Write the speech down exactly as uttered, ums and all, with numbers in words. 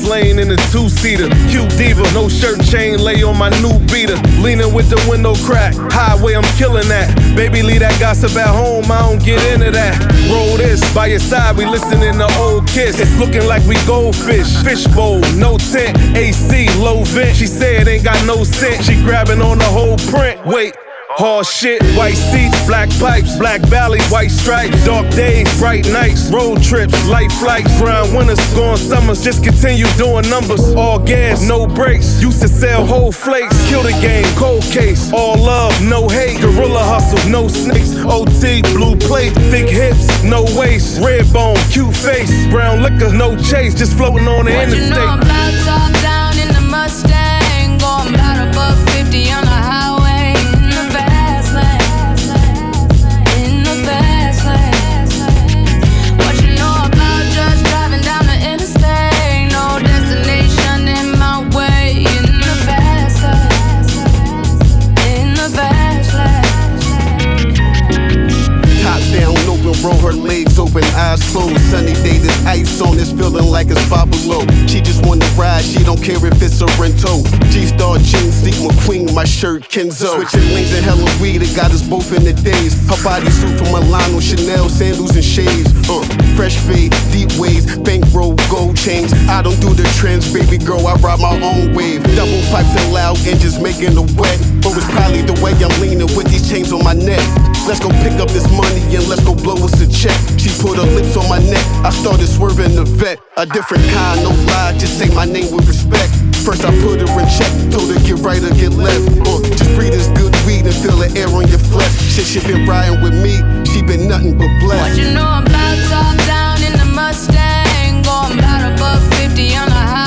lane in a two-seater. Cute diva, no shirt chain, lay on my new beater. Leaning with the window crack, highway I'm killing that. Baby, leave that gossip at home, I don't get into that. Roll this, by your side, we listening to old Kiss. It's looking like we goldfish, fishbowl, no tent, A C, low vent. She said ain't got no scent, she grabbing on the whole print. Wait. Hard shit, white seats, black pipes, black valleys, white stripes, dark days, bright nights, road trips, light flights, grind winters, scoring summers, just continue doing numbers. All gas, no brakes, used to sell whole flakes, kill the game, cold case, all love, no hate, gorilla hustle, no snakes, O T, blue plate, thick hips, no waist, red bone, cute face, brown liquor, no chase, just floating on the what interstate. You know I'm about top down in the Mustang, going about a buck fifty on the highway. Roll her legs open, eyes closed. Sunny day, there's ice on this, feeling like it's five below. She just wanna ride, she don't care if it's a rental. G-Star jeans, Steve McQueen, my shirt Kenzo. Switching lanes and hella weed, it got us both in the days. Her body suit from Milano, Chanel, sandals and shades. Uh, fresh fade, deep waves, bankroll, gold chains. I don't do the trends, baby girl, I ride my own wave. Double pipes and loud engines making the wet. But it's probably the way I'm leaning with these chains on my neck. Let's go pick up this money and let's go blow us a check. She put her lips on my neck, I started swerving the vet. A different kind, no lie, just say my name with respect. First I put her in check, told her get right or get left. Uh, just breathe this good weed and feel the air on your flesh. Shit, she been riding with me, she been nothing but blessed. What you know I'm about top down in the Mustang, going about a buck fifty on the highway.